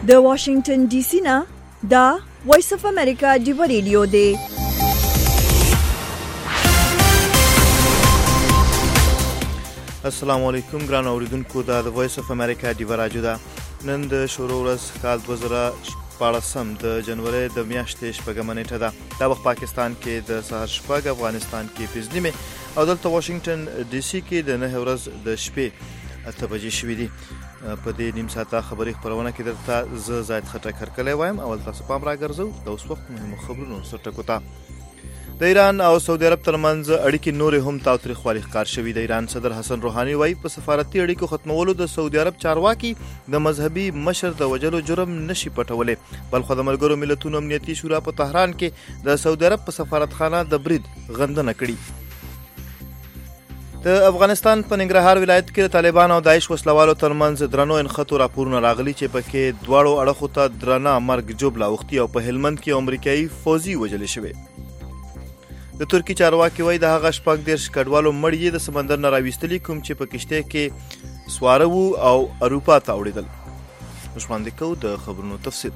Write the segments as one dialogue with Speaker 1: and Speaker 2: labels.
Speaker 1: د واشنگټن ډي سي نه دا وایس اف امریکا ډیو ریډیو دی.
Speaker 2: السلام علیکم ګران اوریدونکو، دا د وایس اف امریکا ډیو راډیو ده. نن د شروع ورځ کال 2014 د جنوري د میاشتې شپږمه نیټه ده. دا وخت پاکستان کې د سهار شپږ، افغانستان کې 5 نیمه او دلته واشنگټن ډي سي کې د 9 ورځ د شپې 8 بجې شوې دي. په دې نیم ساعته خبري خبرونه کې درته زه زاید خټک هرکلی وایم. اول تاسو پام راګرځو د اوس وخت مهمو خبرونو سره ټکو ته. د ایران او سعودي عرب ترمنځ اړیکې نورې هم تاوتریخوالي ښکار شوي. د ایران صدر حسن روحاني وایي په سفارتي اړیکو ختمولو د سعودي عرب چارواکي د مذهبي مشر د وجلو جرم نشي پټولی. بلخو د ملګرو ملتونو امنیتي شورا په تهران کې د سعودي عرب په سفارتخانه د برید غندنه کړې. د افغانستان په ننګرهار ولایت کې د طالبان او داعش وسلوالو ترمنځ درنو انخطو راپورونه راغلي چې پکې دواړو اړخو ته درنه مرګ ژوبله اوښتي او په هلمند کې امریکایي فوجي وژلې شوی. د ترکی چارواکي وایي د هغه 14 کډوالو مړي یې د سمندر نه راویستلي کوم چې په کشته کې سواره وو او اروپا ته وړېدل. وړاندې کوو د خبرونو تفصیل.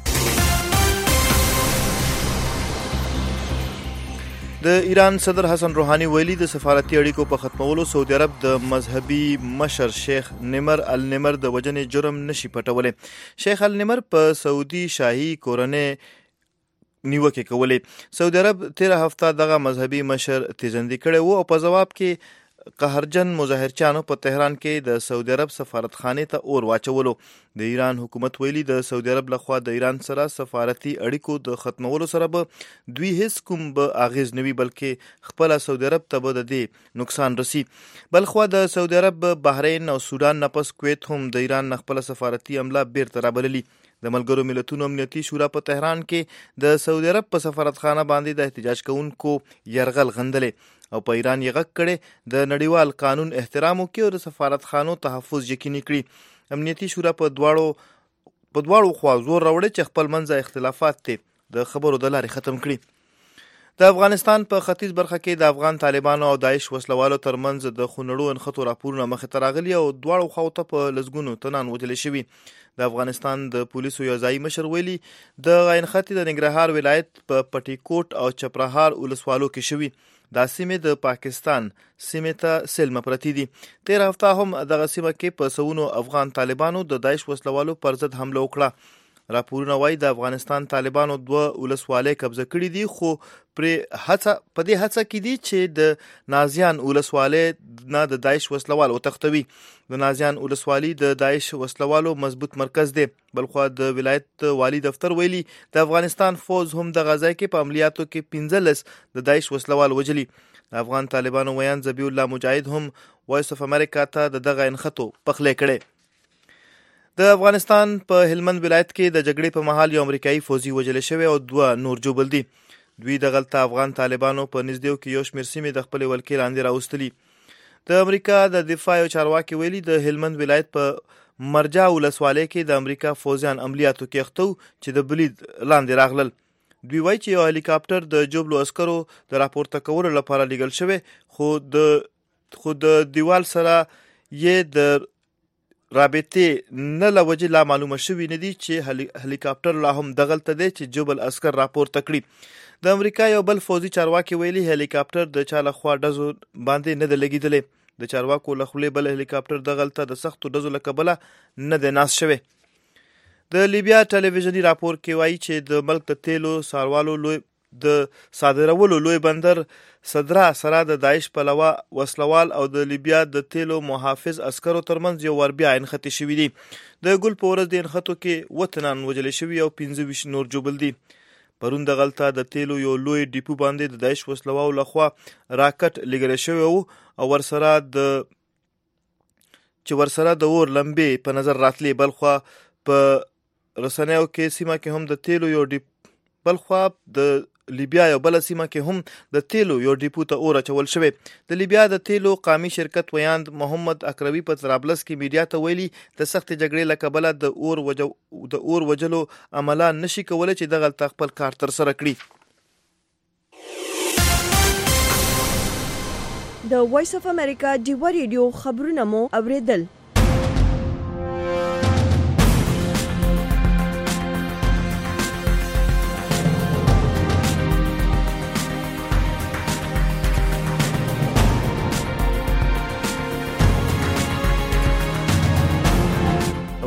Speaker 2: د ایران صدر حسن روحاني ویلي د سفارتي اړیکو په ختمولو سعودي عرب د مذهبي مشر شیخ نمر النمر د وجنې جرم نشي پټولی. شیخ النمر په سعودي شاهي کورنۍ نیوکې کولې. سعودي عرب 13 هفته دغه مذهبي مشر تیزندي کړی وو او په ځواب کې قهرجن مظاهرچیانو په تهران کې د سعودي عرب سفارتخانې ته اور واچولو. د ایران حکومت ویلي د سعودي عرب لخوا د ایران سره سفارتي اړیکو د ختمولو سره به دوی هیڅ کوم به اغیز نه وي، بلکې خپل سعودي عرب ته به د دې نقصان رسی. بلخوا د سعودي عرب، بحرین او سودان نه پس کویت هم د ایران نه خپل سفارتي عمله بیرته رابللي. د ملګرو ملتونو امنیتي شورا په تهران کې د سعودي عرب په سفارتخانه باندې د احتجاج کوونکو یرغل غندلې او په ایران یې غږ کړی د نړیوال قانون احترام وکړي او د سفارتخانو تحفظ یقیني کړي. امنیتي شورا په دواړو خوا زور راوړی چې خپل منځه اختلافات ته د خبرو د لارې ختم کړي. د افغانستان په ختیځ برخه کې د افغان طالبانو او داعش وسلوالو ترمنځ د خونړو انخطو راپورونه مخې ته راغلي او دواړو خواو ته په لسګونو تنان وژلې شوي. د افغانستان د پولیسو یو ځایي مشر ویلي د انخطې د ننګرهار ولایت په پټي کوټ او چپرهار ولسوالو کې شوي. دا سیمې د پاکستان سیمې ته سلمه پرتې دي. 13 هفته هم دغه سیمه کې په سونو افغان طالبانو د داعش وسلوالو پر ضد حمله وکړه. راپورونه وایي د افغانستان طالبانو 2 ولسوالۍ قبضه کړي دي، خو په دې هڅه کې دي چې د نازیان ولسوالۍ نه د داعش وسلوال وتښتوي. د نازیان ولسوالي د داعش وسلوالو مضبوط مرکز دی. بلخوا د ولایت والی دفتر ویلي د افغانستان فوج هم د غزا کې په عملیاتو کې 15 د داعش وسلوال وجلي. د افغان طالبانو ویان ذبیح الله مجاهد هم وایس اف امریکا ته دغه انخطو پخلی کړي. د افغانستان په هلمند ولایت کې د جګړې په مهال یو امریکایي فوجي وژل شوی او 2 نور ژوبل دي. دوی دغلته افغان طالبانو په نږدې کې یو شمېر سیمې د خپل ولکې لاندې راوستلي. د امریکا د دفاع یو چارواکي ویلي د هلمند ولایت په مرجع ولسوالۍ کې د امریکا فوجیان عملیاتو کې اخته چې د برید لاندې راغلل. دوی وایي چې یو هلیکاپټر د جوبلو عسکرو د راپورته کولو لپاره لیږل شوی، خو د دیوال سره یې د رابطې نه له وجې لا معلومه شوي نه دي چې هلیکاپټر لا هم دغلته دی چې جوبل عسکر راپورته کړي. د امریکا یو بل فوجي چارواکي ویلي هلیکاپټر د چا لخوا ډزو باندې نه دی لګېدلی. د چارواکو له خولې بل هلیکاپټر دغلته د سختو ډزو له کبله نه دی ناست شوی. د لیبیا ټلویزیوني راپور کې وایي چې د ملک د تیلو د صادرولو لوی بندر صدرا سره د داعش پلوه وسلوال او د لیبیا د تیلو محافظ عسکرو ترمنځ یو ور بیا انخطې شوي دي. د ګل په ورځ د انخطو کې 2 تنان وژلې شوي او 15 نور ژوبل دي. پرون دغلته د تیلو یو لوی ډیپو باندې د داعش وسلوالو لخوا راکټ لګول شوی وو او ورسره د اور لمبې په نظر راتلې. بلخوا په رسنیو کې سیمه کې هم د تیلو یو بلخوا د لیبیا یو بل سیمه کې هم د تیلو یو ډیپو ته اور اچول شوی. د لیبیا د تیلو قومي شرکت ویاند محمد اکروي په طرابلس کې میډیا ته ویلي د سخت جګړې له کبله د اور وجلو عمله نشي کولای چې دغه خپل کار تر سره کړي.
Speaker 1: د وایس اف امریکا ډیو ریډیو خبرونه مو اوریدل.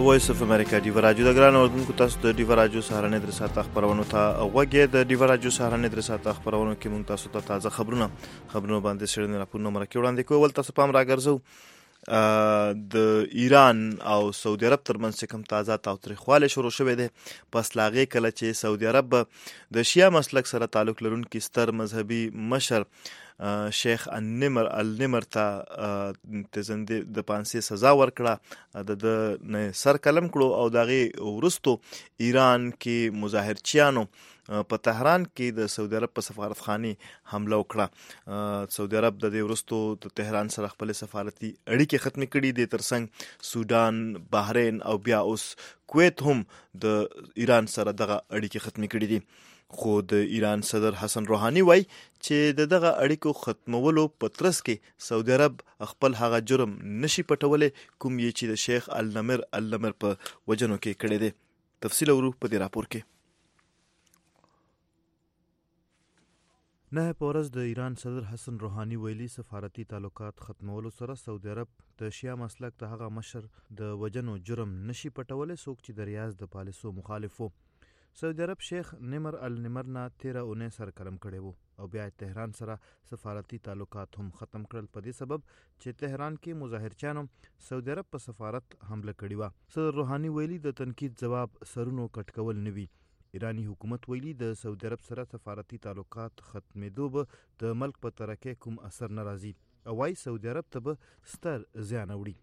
Speaker 2: وایس اف امریکا ډیو راډیو د ګران اوردونکو تاسو د ډیو راډیو سهارنې درې ساعت خبرونه ته وګورئ. د ډیو راډیو سهارنې درې ساعت خبرونه کې مونږ تاسو ته تازه خبرونه باندې سړنې راپورونه مرکه وړاندې کوو. ول تاسو پام راګرځو د ایران او سعودي عرب ترمنځ کوم تازه تاوتریخوالی شروع شوی دی پس لاغې کله چې سعودي عرب د شیعه مسلک سره تعلق لرونکي ستر مذهبي مشر شیخ النمر ته د پانسي سزا ورکړه د سر قلم کړو او دغه ورستو ایران کې مظاهرچیانو په تهران کې د سعودي عرب په سفارتخانه حمله وکړه. سعودي عرب د دې ورستو د تهران سره خپل سفارتي اړیکې ختم کړي دي، ترڅنګ سودان، بحرین او بیا اوس کویت هم د ایران سره دغه اړیکې ختم کړي دي. خو د ایران صدر حسن روحاني وای چې دغه اړیکو ختمولو په ترڅ کې سعودي عرب خپل هغه جرم نشي پټولای کوم یې چې د شیخ النمر په وجنو کې کړی دی. تفصیل ورو په دې راپور کې. نه پورز د ایران صدر حسن روحاني ویلي سفارتي تعلقات ختمولو سره سعودي عرب د شیعه مسلک ته هغه مشر د وجنو جرم نشي پټولای څوک چې د ریاض د پالیسو مخالفو. سعودي عرب شیخ النمر نه 13 اونۍ سر قلم کړی وو او بیا تهران سره سفارتي تعلقات هم ختم کړل په دې سبب چې تهران کې مظاهرچیانو سعودي عرب په سفارت حمله کړې وه. صدر روحاني ویلي د تنقید جواب سرونو کټ کول نه وي. ایرانی حکومت ویلي د سعودي عرب سره سفارتي تعلقات ختمېدو به د ملک په ترقۍ کوم اثر نه راځي او وايي سعودي عرب ته به ستر زیان اوړي.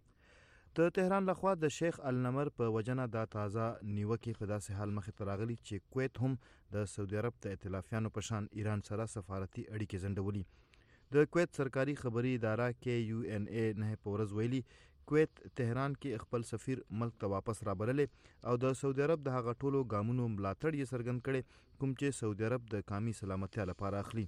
Speaker 2: د تهران لخوا د شیخ النمر په وجنه د تازه نیوکې په داسې حال مخې ته راغلي چې کویت هم د سعودي عرب د ائتلافیانو په شان ایران سره سفارتي اړیکې ځنډولي. د کویت سرکاري خبري اداره KUNA نه په ورځ ویلي کویت تهران کې خپل سفیر ملک ته واپس رابللې او د سعودي عرب د هغه ټولو ګامونو ملاتړ یې څرګند کړي کوم چې سعودي عرب د قومي سلامتیا لپاره اخلي.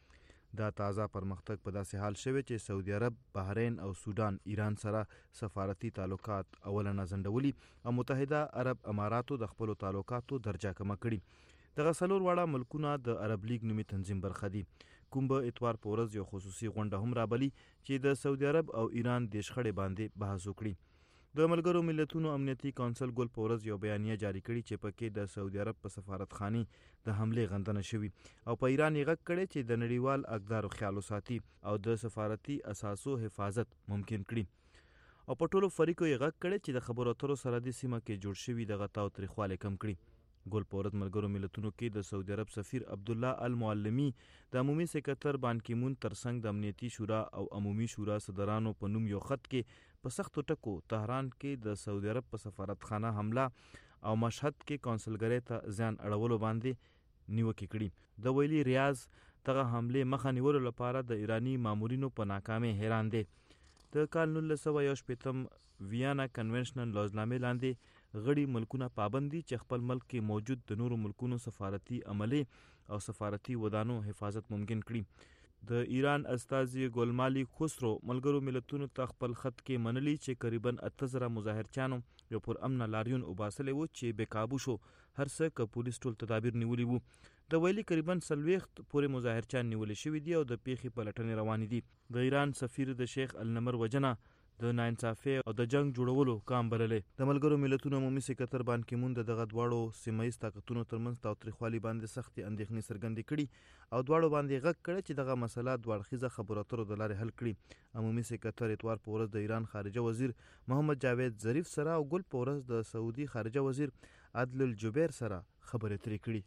Speaker 2: دا تازه پرمختګ په داسې حال شوی چې سعودي عرب، بحرین او سودان ایران سره سفارتي تعلقات اولنه ځنډولي او متحده عرب اماراتو د خپلو تعلقاتو درجه کمه کړي. دغه څلور واړه ملکونه د عرب لیگ نومي تنظیم برخه دي. کوم به اتوار په ورځ یو خصوصي غونډه هم رابلي چې د سعودي عرب او ایران د شخړې باندې بحث وکړي. د ملګرو ملتونو امنیتي کونسل ګل په ورځ یو بیانیه جاری کړي چې پکې د سعودي عرب په سفارتخانه د حملې غندنه شوی او په ایران یې غږ کړي چې د نړیوال اقدارو خیال وساتي او د سفارتي اساسو حفاظت ممکن کړي او په ټولو فریقو یې غږ کړي چې د خبرو اترو سره د سیمه کې جوړ شوی دغه تاوتریخوالی کم کړي. ګل په ورځ ملګرو ملتونو کې د سعودي عرب سفیر عبدالله المعلمي د عمومي سکرټر بان کی مون ترڅنګ د امنیتي شورا او عمومي شورا صدرانو په نوم یو خط کې په سختو ټکو تهران کې د سعودي عرب په سفارتخانه حمله او مشهد کې کونسلګرۍ ته ځان اړولو باندې نیوکې کړي. د ویلي ریاض دغه حمله مخه نیولو لپاره د ایرانی مامورینو په ناکامۍ حیران دي. د کال 1980 ویانا کنونشنل لوزنامې لاندې غړي ملکونه پابندي چې خپل ملک کې موجود د نورو ملکونو سفارتي عملې او سفارتي ودانو حفاظت ممکن کړي. د ایران استازي ګلمالي خسرو ملګرو ملتونو ته خپل خط کې منلي چې قریبا 8000 مظاهرچیانو یو پر امن لاریون وباسلی وو چې بې قابو شو هر څه که پولیس ټول تدابیر نیولي وو. د ویلي قریبا 40 پورې مظاهرچیان نیول شوي دي او د پیښې په لټنې روانې دي. د ایران سفیر د شیخ النمر وجنه د ناانصافۍ او د جنگ جوړولو کام بللې. د ملګرو ملتونو عمومي سکرټر بان کی مون دغه دواړو سیمایي طاقتونو ترمنځ تاوتریخوالي باندې سختې اندېښنې څرګندې کړي او دواړو باندې غږ کړی چې دغه مسله دوه اړخیزه خبرو اترو د لارې حل کړي. عمومي سکرټر اتوار په ورځ د ایران خارجه وزیر محمد جاوید ظریف سره او ګل په ورځ د سعودي خارجه وزیر عادل الجبیر سره خبرې اترې کړي.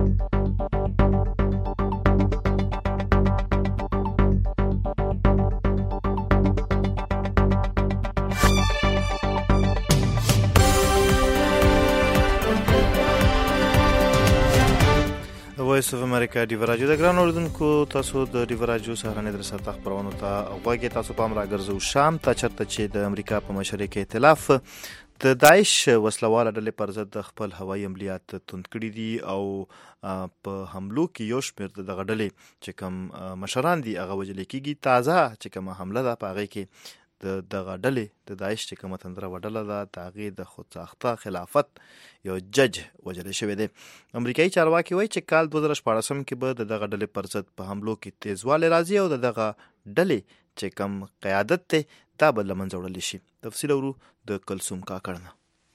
Speaker 2: وایس اف امریکا ډیو راډیو د ګران اوردونکو تاسو د ډیو راډیو سهارنې در سره خبرونه ته وګورئ. تاسو پام راګرځو شام ته چرته چې د امریکا په مشرۍ کې ائتلاف د داعش وسلواله ډلې پر ضد خپل هوایي عملیات توند کړي دي او په حملو کې یو شمېر دغه ډلې چې کوم مشران دي هغه وژل کېږي. تازه چې کومه حمله ده په هغې کې د دغه ډلې د داعش چې کومه تندره وډله ده د هغې د خودساخته خلافت یو جج وژلی شوی دی. امریکایي چارواکي وایي چې کال 2014 کې به د دغه ډلې پر ضد په حملو کې تیزوالی راځي او د دغه ډلې چې کوم قیادت دی دا به له منځه وړلی شي. تفصیل اورو د کلثوم کاکړ نه.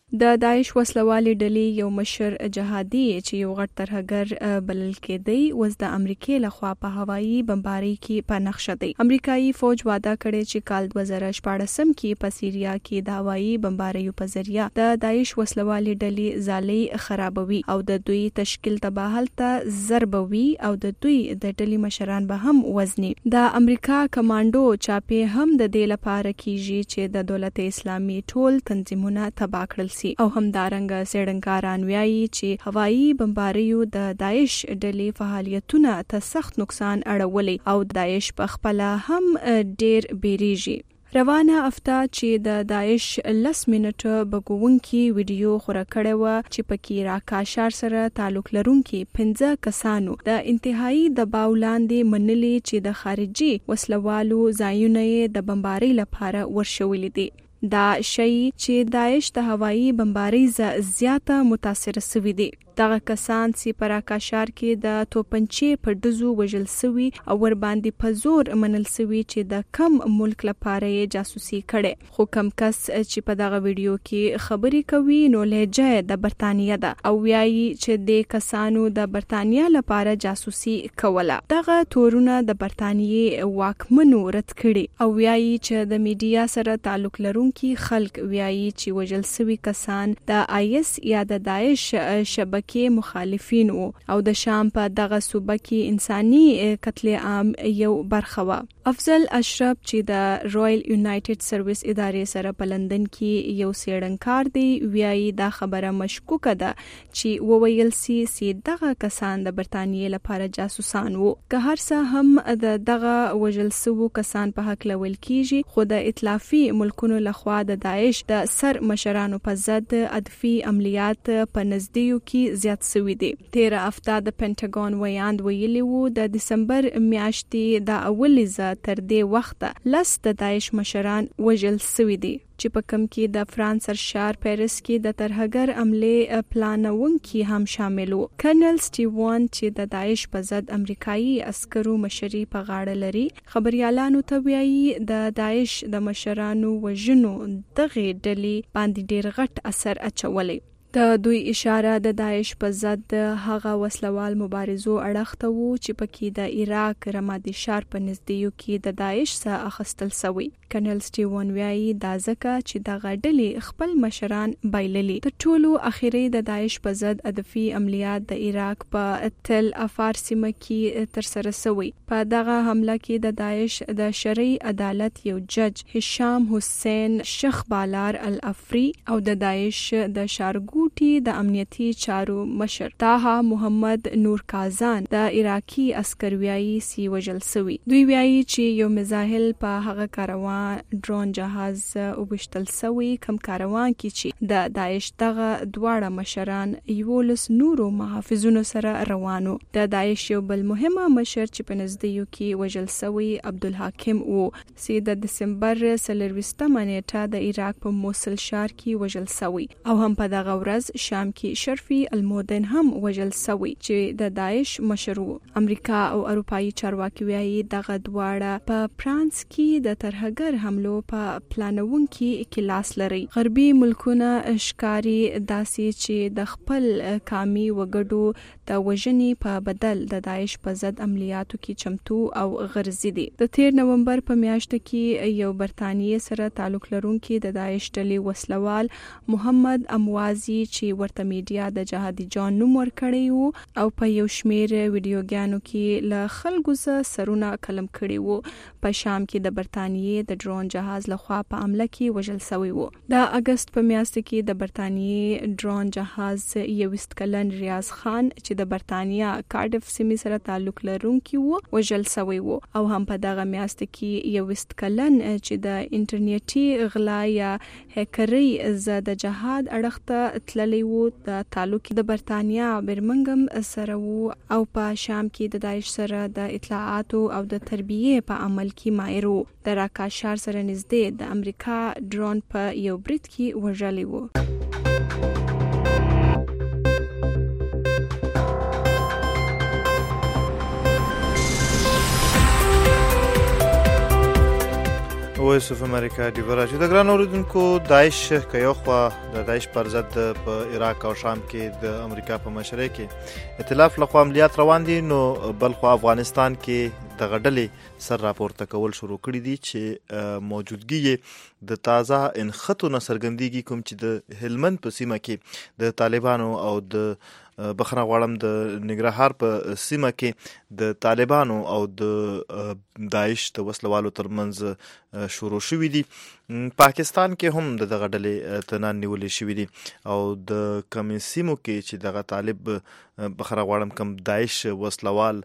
Speaker 3: د داعش وسلوالي ډلې یو مشر جهادي چې یو غټ ترهګر بلل کېدی وز د امریکای لخوا په هوایي بمباری کې په نقشه دی. امریکایي فوج وعده کړی چې کال 2014 کې په سیریا کې د هوایي بمباریو په ذریعہ د داعش وسلوالي ډلې ځالۍ خرابوي او د دوی تشکیل تباهل ته ضربوي او د دوی د ډلې مشران به هم وزني. د امریکا کمانډو چاپې هم د دې لپاره کیږي چې د دولت اسلامي ټول تنظیمونه تباه کړل سي او همدارنګه څېړنکاران وایي چې هوایي بمباریو د داعش ډلې فعالیتونه ته سخت نقصان اړولی او داعش په خپل هم ډیر بیریږي. روانه هفته چې د داعش 10 منټه بګونکي ویډیو خور کړه و چې پکې راکاشار سره تعلق لرونکي 15 کسانو د انتهایی دباو لاندې منلي چې د خارجي وسلوالو ځایونه د بمباری لپاره ورشولې دي. دا شی چې داعش د هوایي بمباری زیاته متاثر شوی دي. دغه کسان چې پر راکاشار کې د توپنچې په ډزو وژل شوی او ور باندې په زور منل شوی چې د کم ملک لپاره یې جاسوسي کړي. خو کم کس چې په دغه ویډیو کې خبرې کوي نو لهجه د برتانیا ده او وایي چې د کسانو د برتانیا لپاره جاسوسي کوله. دغه تورونه د برتانیې واکمنو رد کړي او وایي چې د میډیا سره تعلق لرونکي خلک وایي چې وژل شوی کسان د IS یا د داعش شبکې کې مخالفین وو او د شام په دغه صوبه کې انساني قتل عام یو برخه و. افضل اشرف چې د رویل یونایټډ سرویس ادارې سره په لندن کې یو څېړنکار دی وایي دا خبره مشکوکه ده چې وویل سي دغه کسان د برتانیې لپاره جاسوسان وو. که هر څه هم دغه وژل شوو کسان په حق لول کیږي خو د ائتلافي ملکونو لخوا د داعش د سر مشرانو په ضد ادفي عملیات په نزدیو کې زیات شوی دی. 13 هفته د پینټاګون ویاند ویلي وو د دسمبر میاشتې د اولې ز تر دې وخت لس د داعش مشران وژل شوی دي چې په کم کې د فرانس سرشار پیرس کې د ترهګر عمله پلانونکي هم شامل وو. کرنل سټیوان چې د داعش په ضد امریکایي عسکرو مشري په غاړه لري خبريالانو ته وایي د داعش د مشرانو وژنو دغه ډلې باندې ډیر غټ اثر اچولی. د دوی اشاره د داعش په ضد هغه وسلوال مبارزو اړخته وو چې پکې د عراق رمادي شار په نزدیو کې د داعش څخه اخستل شوی. کرنل سټیوان وایي دا ځکه چې د غډلې خپل مشران بایللي. د ټولو اخیری د داعش په ضد ادفي عملیات د عراق په تل افار سیمه کې تر سره شوی. په دغه حمله کې د داعش د شرعي عدالت یو جج هشام حسین شخ بالار الافری او د داعش د شارګو د امنیتي چارو مشر طه محمد نور کازان د عراقي عسکرویایي سی وژل شوی. دوی وایي چې یو مزاحل په هغه کاروان ډرون جهاز وبشتل شوی کم کاروان کې چې د داعش دغه دواړه مشران یولس نورو محافظونو سره روانو. د داعش یو بل مهمه مشر چې په نزدیو کې وژل شوی عبدالحاکم وو چې د دسمبر 24 نیټه د عراق په موصل ښار کې وژل شوی او هم په دغه ورځ شام کې شرفي المودن هم وژل شوی چې د داعش مشر وو. امریکا او اروپایي چارواکي وایي دغه دواړه په فرانس کې د ترهګر حملو په پلانونکي کې لاس لري. غربي ملکونه ښکاری داسې چې د خپل کامي وګړو د وژنې په بدل د داعش په ضد عملیاتو کې چمتو او غرضي دي. د 13 نومبر په میاشت کې یو برتانیې سره تعلق لرونکي د داعش ډلې وسلوال محمد اموازي چې ورته میډیا د جهادي جان نوم ورکړی وو او په یو شمیر ویډیوګانو کې له خلکو سرونه قلم کړي وو په شام کې د برتانیې د ډرون جهاز لخوا په عمله کې وژل شوی وو. د اگست په میاشت کې د برتانیې ډرون جهاز 21 کلن ریاض خان چې د برتانیا کارډف سیمې سره تعلق لرونکي وو وژل شوی وو او هم په دغه میاشت کې 21 کلن چې د انټرنیټي غلا یا هکري د جهاد اړخته تللی وو د تعلق د برتانیا برمنګم سره وو او په شام کې د داعش سره د اطلاعاتو او د تربیه په عمل کې ماهر وو. د راکاشار سره نږدې د امریکا ډرون په یو برید کې وژلی وو.
Speaker 2: وایس اف امریکا دی ورجو د ګران اوریدونکو داعش کيو خوا د داعش پر ضد په عراق او شام کې د امریکا په مشرۍ کې ائتلاف لخوا عملیات روان دي، نو بل خو افغانستان کې د غډلې سر راپورته کول شروع کړی دي چې موجودګي د تازه انخطو نسرګندېږي، کوم چې د هلمند په سیمه کې د طالبانو او د بخره غواړم د ننګرهار په سیمه کې د طالبانو او د داعش د وسلوالو ترمنځ شروع شوې دي. پاکستان کې هم دغه ډلې تنان نیولې شوې دي او د کومې سیمو کې چې دغه طالب بخره غواړم کم داعش وسلوال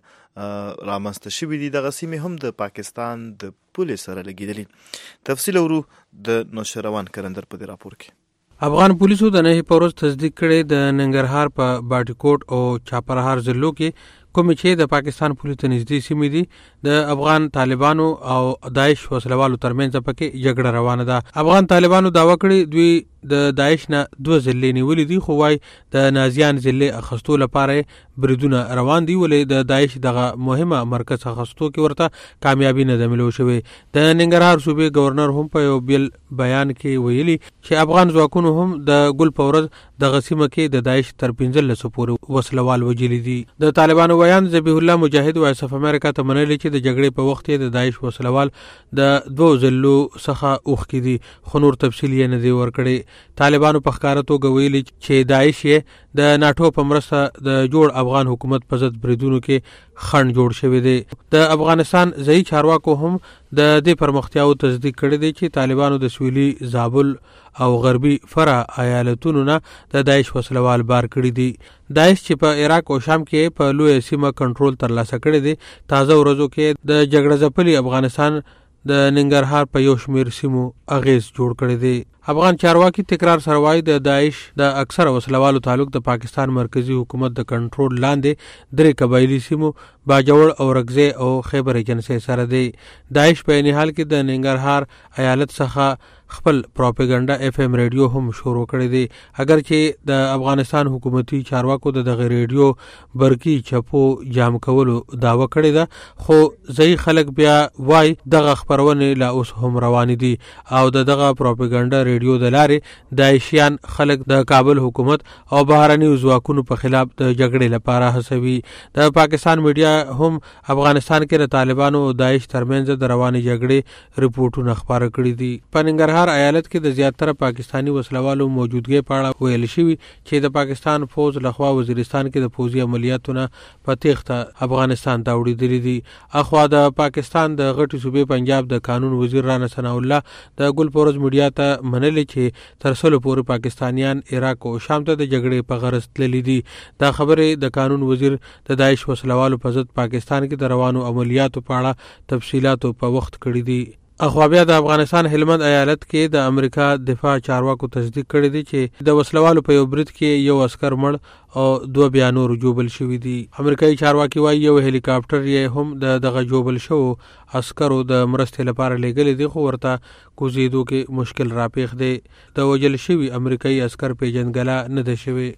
Speaker 2: رامنځته شوي دي، دغه سیمې هم د پاکستان د پولیس سره لګېدلي. تفصیل ورو د نوشروان کرندر په دې راپور کې.
Speaker 4: افغان پولیسو د نهي پروز تصدیق کړي د ننګرهار په باټیکوټ او چاپرهار ضلعو کې کوم چې د پاکستان پولیس ته نږدې سیمې دي د افغان طالبانو او داعش وسلوالو ترمنځ پکې جګړه روانه ده. افغان طالبانو داوا کړی دوی د داعش نه 2 ضلعې نیولې دي، خو وايي د نازیان ضلع اخستو لپاره بریدونه روان دي، ولې د داعش دغه مهمه مرکز اخستو کې ورته کامیابی نه ده ملو شوې. د ننګرهار صوبې گورنر هم په یو بیل بیان کې ویلي چې افغان ځواکونو هم د ګل پورز د غسیمه کې د داعش تر 15 پورې وسلوال وجلی دي. د طالبانو ویان ذبیح الله مجاهد وایس اف امریکا ته منلي چې د جګړې په وخت د داعش وسلوال د 2 ضلعو څخه اوښکې دي، خو نور تفصیل یې نه دی ورکړی. طالبانو په ښکاره توګه ویلي چې داعش یې د ناټو په مرسته د جوړ افغان حکومت په ضد بریدونو کې خنډ جوړ شوی دی. د افغانستان ځایي چارواکو هم د دې پرمختیاو تصدیق کړی دی چې طالبانو د سویلي زابل او غربي فرع ایالتونو نه د داعش وسلوال بار کړی دي. داعش چې په عراق او شام کې په لوی سیمه کنټرول ترلاسه کړی دی، تازه ورځو کې د جګړه ځپلي افغانستان د ننګرهار په یو شمیر سیمو اغیز جوړ کړی دی. افغان چارواکي تکرار سره وایي د داعش د اکثر وسلوالو تعلق د پاکستان مرکزی حکومت د کنټرول لاندې 3 قبایلی سیمو باجوړ او رګزه او خیبر ایجنسی سره دی. داعش په نهال کې د ننګرهار ایالت څخه خپل پروپاګاندا اف ام ریډیو هم شروع کړی دی، اگر چې د افغانستان حکومتي چارواکو د دغه ریډیو برقي چپو جام کولو داوا کړی ده، خو ځای خلک بیا وای دغه خبرونه لا اوس هم روان دي او دغه پروپاګاندا ریډیو د لارې داعشیان خلک د کابل حکومت او بهرني ځواکونو په خلاف د جګړې لپاره هڅوي. د پاکستان میډیا هم افغانستان کې د طالبانو او داعش ترمنځ د روانې جګړې رپورټونه خبره کړي دي. په ننګرهار ایالت کې د زیاتره پاکستانی وسلوالو موجودګي په اړه ویل شوی چې د پاکستان فوج لخوا وزیرستان کې د فوجي عملیاتونه په تېښته افغانستان ته وړي دي. اخوا د پاکستان د غټي صوبې پنجاب د قانون وزیر رانا ثنا الله د ګل پورز میډیا ته منلي چې تر 100 پورې پاکستانیان عراق او شام ته د جګړې په غرض تللي دي. دا خبره د قانون وزیر د داعش وسلوالو په ضد پاکستان کې د روانو عملیاتو په اړه تفصيلاتو په وخت کړی دي. اخوا بیا د افغانستان هلمند ایالت کې د امریکا دفاع چارواکو تصدیق کړی دی چې د وسلوالو په یو برید کې یو عسكر مړ او 2 بیا نور جوبل شوی دي. امریکایي چارواکي وايي یو هلیکاپټر یې هم دغه جوبل شو عسکرو د مرستې لپاره لګل دي، خو ورته کوزیدو کې مشکل راپېښ دی. د وجل شوی امریکایي عسكر پیژندګلا نه ده شوی.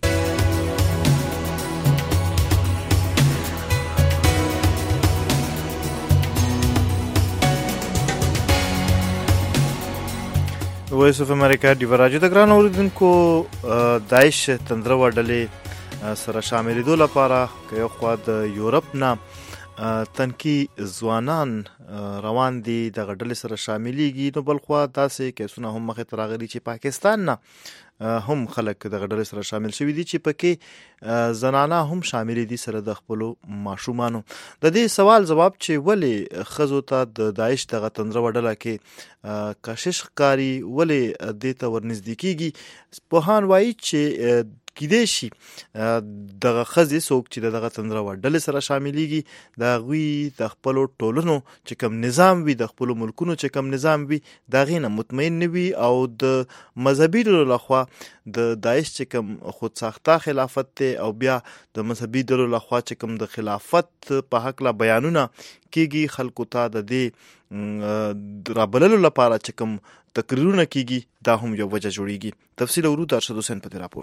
Speaker 2: وایس اف امریکا دی ورجو د ګران اوریدونکو داعش تندرو ډلې سره شاملېدو لپاره که یو خوا د یورپ نه تنکي ځوانان روان دي دغه ډلې سره شاملېږي، نو بل خوا داسې کیسونه هم مخې ته راغلي چې پاکستان نه هم خلک دغه ډلې سره شامل شوي دي چې پکې زنانه هم شاملې دي سره د خپلو ماشومانو. د دې سوال جواب چې ولې ښځو ته د داعش دغه تندرو ډله کې کشش ښکاري، ولې دې ته ورنږدې کېږي، پوهان وایي چې کیدای شي دغه ښځې څوک چې دغه تندرو ډلې سره شاملېږي د هغوی د خپلو ټولنو چې کوم نظام وي، د خپلو ملکونو چې کوم نظام وي، د هغې نه مطمئن نه وي او د مذهبي ډلو لخوا د داعش چې کوم خود ساخته خلافت دی او بیا د مذهبي ډلو لخوا چې کوم د خلافت په حقله بیانونه کېږي، خلکو ته د دې رابللو لپاره چې کوم تقریرونه کېږي، دا هم یو وجه جوړیږي. تفصیل ورو د ارشد حسین په دې راپور کې.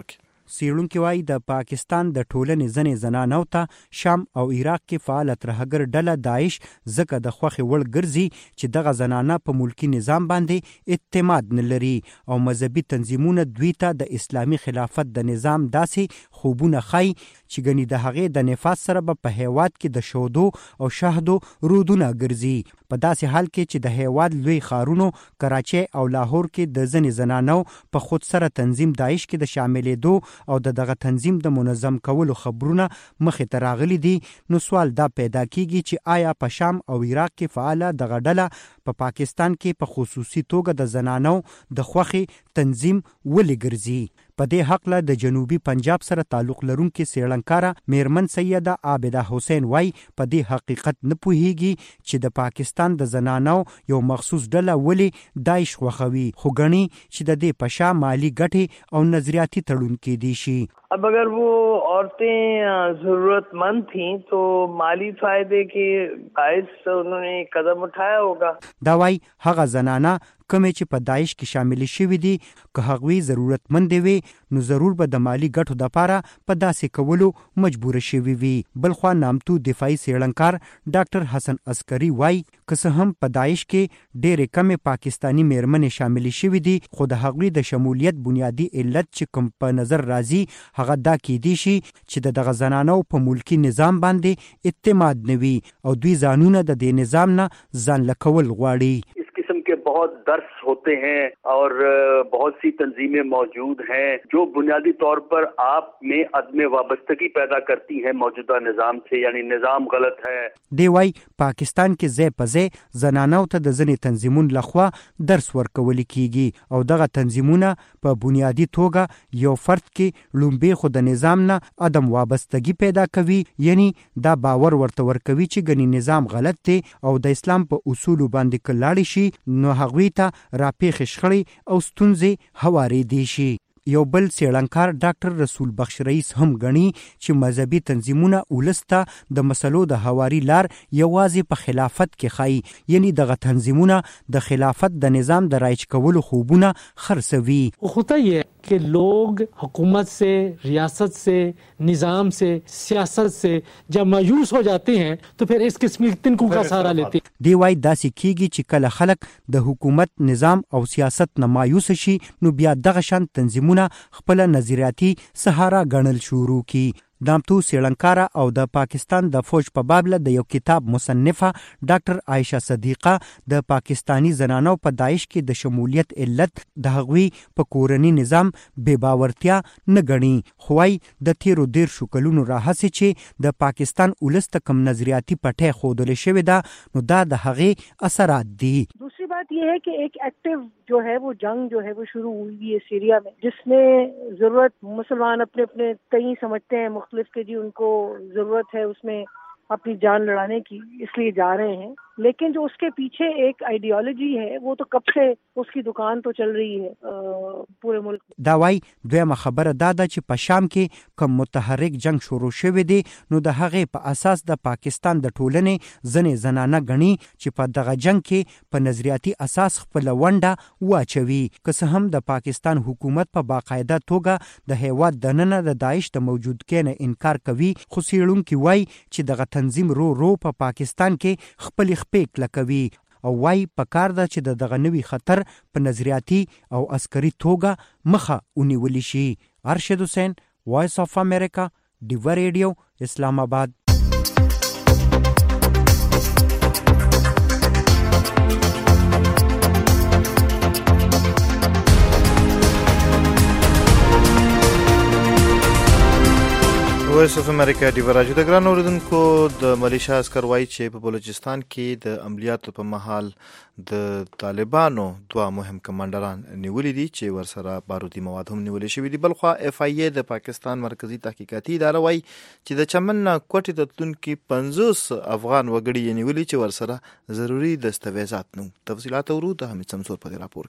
Speaker 5: څېړونکي وایي د پاکستان د ټولنې ځینې زنانو ته شام او عراق کې فعاله ترهګر ډله داعش ځکه د خوښې وړ ګرځي چې دغه زنانه په ملکي نظام باندې اعتماد نه لري او مذهبي تنظیمونه دوی ته د اسلامي خلافت د نظام داسې خوبونه ښایي چې ګنې د هغې د نفاذ سره به په هیواد کې د شودو او شهدو رودونه ګرځي. په داسې حال کې چې د هیواد لوی ښارونو کراچۍ او لاهور کې د ځینې زنانو په خود سره تنظیم داعش کې د شاملېدو او دغه تنظیم د منظم کولو خبرونه مخې ته راغلي دي، نو سوال دا پیدا کیږي چې آیا په شام او عراق کې فعاله دغه ډله په پاکستان کې په خصوصي توګه د زنانو د خوښې تنظیم ولې ګرځي؟ په دې حق له د جنوبي پنجاب سره تعلق لرونکي څېړنکاره میرمن سیده عابده حسین وای په دې حقیقت نه پوهیږي چې د پاکستان د زنانو یو مخصوص ډله ولې داعش خوښوي، خو ګڼي چې د دې په شا مالی ګټې او نظریاتي تړون کېدی شي.
Speaker 6: अब अगर वो औरतें जरूरतमंद थीं तो माली फायदे के बायस उन्होंने कदम उठाया होगा.
Speaker 5: دا وای هغه زنانه کومې چې په داعش کې شامل شوي دي که هغوی ضرورتمند وي نو ضرور به د مالی ګټو دپاره په داسې کولو مجبوره شوي وي. بلخوا نامتو دفاعي څېړنکار ډاکټر حسن عسکري وای که څه هم په داعش کې ډېرې کمې پاکستاني میرمنې شامل شوي دي خو د هغوی د شمولیت بنیادي علت چې کوم په نظر راځي هغه دا کېدی شي چې دغه زنانو په ملکي نظام باندې اعتماد نه وي او دوی ځانونه د دې نظام نه ځان لکول غواړي.
Speaker 7: के बहुत दर्स होते हैं और बहुत सी तंजीमें मौजूद हैं जो बुनियादी तौर पर आप में अदम वाबस्तगी पैदा करती हैं मौजूदा निज़ाम से, यानी निज़ाम गलत है.
Speaker 5: دی وای پاکستان کې ځای په ځای زنانو ته د ځینې تنظیمونو لخوا درس ورکول کیږي او دغه تنظیمونه په بنیادی توګه یو فرد کې لومبې خو د نظام نه عدم وابستګي پیدا کوي، یعنی دا باور ورته ورکوي چې ګنې نظام غلط دی او د اسلام په اصولو باندې کلاړ شي نو هغوی ته راپېښې شخړې او ستونزې هوارېدی شي. یو بل څېړنکار ډاکټر رسول بخش رئیس هم ګڼي چې مذهبي تنظیمونه ولس ته د مسلو د هواري لار یوازې په خلافت کې ښایي، یعنی دغه تنظیمونه د خلافت د نظام د رایج کولو خوبونه خرڅوي.
Speaker 8: होता ये कि लोग हुकूमत से, रियासत से, निज़ाम से, सियासत से जब मायूस हो जाते हैं तो फिर इस किस्म के तिनकों का सहारा लेते हैं.
Speaker 5: دی وای داسې کیږي چې کله خلک د حکومت نظام او سیاست نه مایوس شي نو بیا دغه شان تنظیمونه خپل نظریاتي سهارا ګڼل شروع کی. نامتو څېړنکاره او د پاکستان د فوج په باب له د یو کتاب مصنفه ډاکټر عایشه صدیقه د پاکستانی زنانو په داعش کې د شمولیت علت د هغوی په کورني نظام بې باورتیا نه ګڼي، خو وايي د تیرو 13 کلونو راهیسې چې د پاکستان ولس ته کوم نظریاتي پټۍ ښودلې شوې ده نو دا د هغې اثرات دي.
Speaker 9: दूसरी बात यह है कि एक एक्टिव जो है वो जंग जो है वो शुरू हुई है सीरिया में, जिसमें जरूरत मुसलमान अपने अपने तय समझते हैं मुख्तलिफ के जी उनको जरूरत है उसमें अपनी जान लड़ाने की, इसलिए जा रहे हैं. लेकिन जो उसके पीछे एक आइडियोलॉजी है वो तो कब से उसकी दुकान तो चल रही है पूरे मुल्क.
Speaker 5: دا وای دویمه خبره دا ده چې په شام کې کوم متحرک جنگ شروع شوی دی نو د هغې په اساس د پاکستان د ټولنې ځینې زنانه ګڼي چې په دغه جنگ کې په نظریاتي اساس خپله ونډه واچوي. که څه هم د پاکستان حکومت په باقاعده توګه د هیواد دننه د داعش د موجودګۍ نه انکار کوي، خو څېړونکي وایي چې دغه تنظیم رو په پاکستان کې خپلې خپې کلکوي او وای پکار ده چې دغه نوي خطر په نظریاتي او عسکري توګه مخه ونیول شي. ارشد حسین، وایس اف امریکا، ډیوا ریډیو، اسلام آباد.
Speaker 2: وایس اف امریکا ډیوا راډیو د ګران اوریدونکو د ملیشیا عسکر وایي چې په بلوچستان کې د عملیاتو په مهال د طالبانو دوه مهم کمانډران نیولي دي چې ورسره بارودي مواد هم نیولې شوي دي. بلخوا اف ای ای د پاکستان مرکزی تحقیقاتي اداره وایي چې د چمن نه کوټې ته تلونکي 50 افغان وګړي نیولي چې ورسره ضروري دستاویزات نو. تفصیلات ورو د حمید سمسور په راپور کې.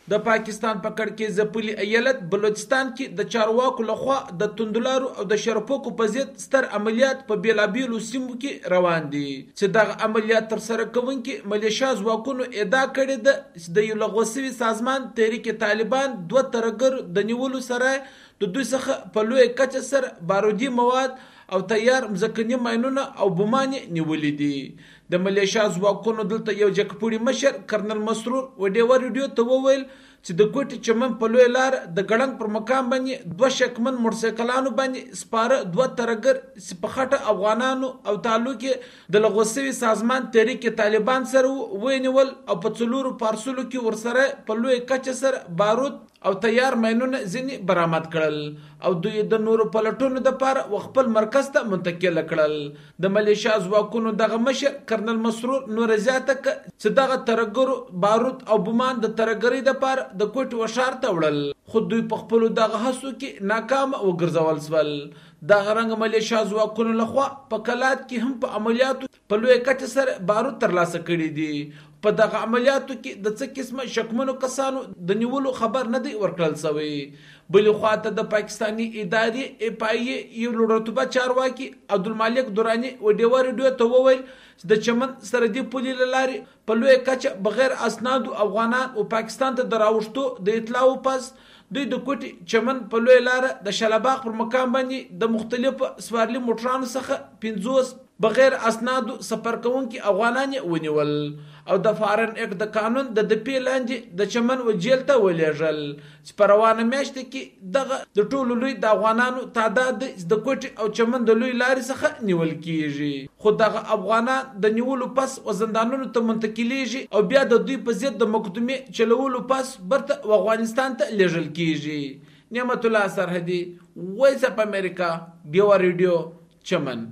Speaker 10: د پاکستان په کړکېچ ځپلي ایالت بلوچستان کې د چارواکو لخوا د توندلارو او د شرپوکو په ضد ستر عملیات په بیلابیلو سیمو کې روان دي چې دغه عملیات ترسره کوونکي ملیشیا ځواکونو ادعا کړې ده چې د یو لغوه شوي سازمان تحریک طالبان 2 ترهګر د نیولو سره د دوی څخه په لویه کچه سره بارودي مواد او تیار مځکني ماینونه او بمانې نیولې دي. د ملیشیا ځواکونو دلته یو جګپوړي مشر کرنل مسرور وډیور ریډیو ته وویل چې د کوټي چمن په لوی لار د ګړنګ پر مقام باندې 2 شکمن موټرسایکلانو باندې سپاره 2 ترهګر چې په خټه افغانانو او تعلق د لغوه شوي سازمان تحریک طالبان سره ونیول او په 4 پارسلو کې ورسره په لوی کچه سره بارود او تیار ماینونه ځینې برآمد کړل او دوی د نورو پلټونو دپاره خپل مرکز ته منتقل کړل. د ملیشیا ځواکونو دغه مشر کرنل مسرور نور زیاته چې دغه ترهګرو بارود او بمان د ترهګرۍ دپاره د کوټې وشار ته وړل خو دوی په خپلو دغه هڅو کې ناکام وګرځول شول. دغه رنګ ملیشیا ځواکونو لخوا په کلات کې هم په عملیاتو په لویه کچه سره بارود ترلاسه کړي دي. په دغه عملیاتو کې د څه قسمه شکمنو کسانو د نیولو خبر نه دی ورکړل شوی. بلې خواته د پاکستاني ادارې FIA یو لوړرتبه چارواکي عبدالمالک دراني وډیور ریډیو ته وویل چې د چمن سرحدي پولې له لارې په لویه کچه بغیر اسنادو افغانان او پاکستان ته د راوښتو د اطلاعو پس دوی د کوټي چمن په لوی لار د شلباغ پر مقام باندې د مختلفو سوارلي موټرانو څخه 50 بغیر اسنادو سفر کوونکي افغانان ونیول او د فارن اکټ د قانون د دپې لاندې د چمن و جیل ته ولېږل چې په روانه میاشت کې دغه د ټولو لوی د افغانانو تعداد د کوټي او چمن د لوی لارې څخه نیول کیږي. خو دغه افغانان د نیولو پس وزندانونو ته منتقلیږي او بیا د دوی په ضد د مقدمې چلولو پس برته افغانستان ته لیږل کیږي. نعمت الله سرحدي، وایس اف امریکا، ډیوا ریډیو، چمن.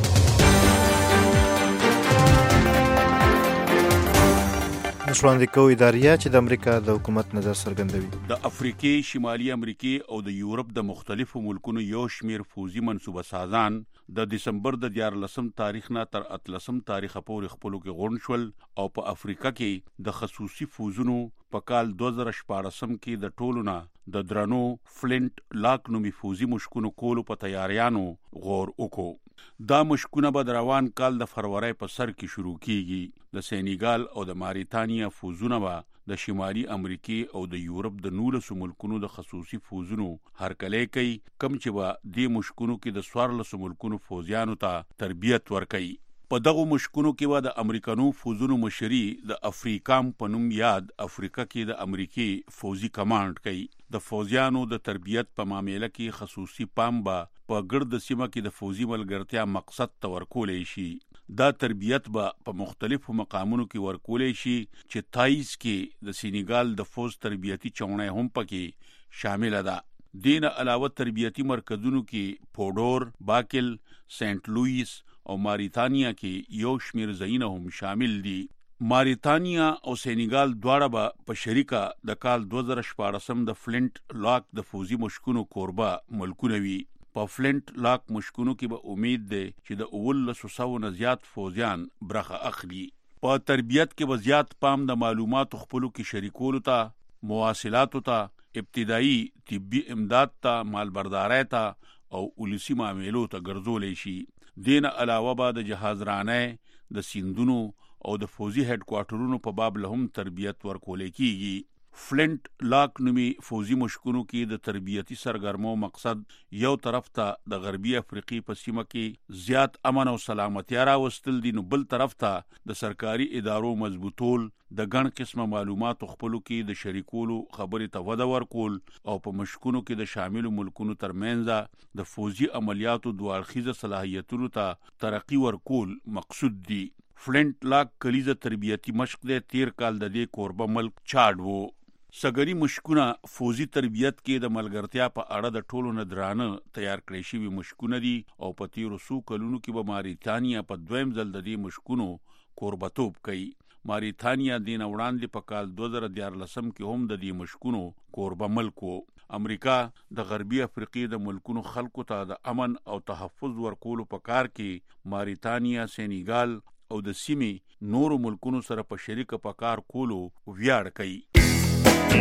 Speaker 2: وړاندې کوي اداریه چې د امریکا د حکومت نظر څرګندوي.
Speaker 11: د افریقې، شمالي امریکې او د یورپ د مختلفو ملکونو یو شمیر فوزي منصوبه سازان د دسمبر د 14 تاریخ نه تر 13 تاریخ پورې خپلو کې غونډ شول او په افریقا کې د خصوصي فوزونو په کال 2014 کې د ټولو نه د درنو فلنټ لاک نومي فوزي مشکونو کولو په تیاریانو غور وکړو. دا مشکونه به د روان کال د فروری په سر کې شروع کیږي. د سینیګال او د ماریتانیا فوزونه به د شمالي امریکې او د یورپ د 19 ملکونو د خصوصي فوزونو هرکلی کوي، کم چې به دې مشکونو کې د 14 ملکونو فوزیانو ته تربیت ورکوي. په دغه مشکونو کې به د امریکانو فوزونو مشري د افریقام په نوم یاد افریقا کې د امریکای فوزي کمانډ کوي. د فوزیانو د تربیت په معاملې کې خصوصي پام به په ګرد سیمه کې د فوزي ملګرتیا مقصد ته ورکولی شي. دا تربیت به په مختلفو مقامونو کې ورکولی شي چې تایز کې د سینیګال د فوز تربیتی چونای هم پکې شامل ده. دین علاوه تربیتی مرکزونو کې پوډور، باکل، سینټ لوئیس او ماریتانیا کې یو شمیر ځایونه هم شامل دي. ماریتانیا او سینیګال دواړه به په شریکه د کال 2014 د فلنټ لاک د فوزي مشکونو کوربه ملکونه وي. په فلنټ لاک مشکونو کې به امید ده چې د 1900 نه زیات فوزیان برخه اخلي. په تربیت کې به زیات پام د معلوماتو خپلو کې شریکولو ته، مواصلاتو ته، ابتدایي طبي امداد ته، مالبردارۍ ته او ولسی معاملو ته ګرځولی شي. دین علاوه به د جهازرانۍ، د سیندونو او د فوزي هډ کوارټرونو په باب له هم تربیت ورکولی کیږي. فلنټ لاک نومي فوزي مشکونو کې د تربیتی سرګرمو مقصد یو طرف ته د غربي افریقې په سیمه کې زیات امن او سلامتیا راوستل دي، نو بل طرف ته د سرکاري ادارو مضبوطول، د ګڼ قسمه معلوماتو خپلو کې د شریکولو خبرې ته وده ورکول او په مشکونو کې د شاملو ملکونو ترمنځ د فوزي عملیاتو دوه اړخیزه صلاحیتونو ته ترقی ورکول مقصود دي. فلنټ لاک کلیزه تربیتی مشق دی. تیر کال د دې کوربه ملک چاډ وو. سګري مشکونه فوزي تربیت کې د ملګرتیا په اړه د ټولو نه درانه تیار کړی شوي مشکونه دي او په تیرو څو کلونو کې به ماریتانیا په دویم ځل د دې مشکونو کوربتوب کوي. ماریتانیا دې نه وړاندې په کال 2014 کې هم د دې مشکونو کوربه ملک و. امریکا د غربي افریقې د ملکونو خلکو ته د امن او تحفظ ورکولو په کار کې ماریتانیا، سینیګال او د سیمې نورو ملکونو سره په شریکه په کار کولو ویاړ کوي.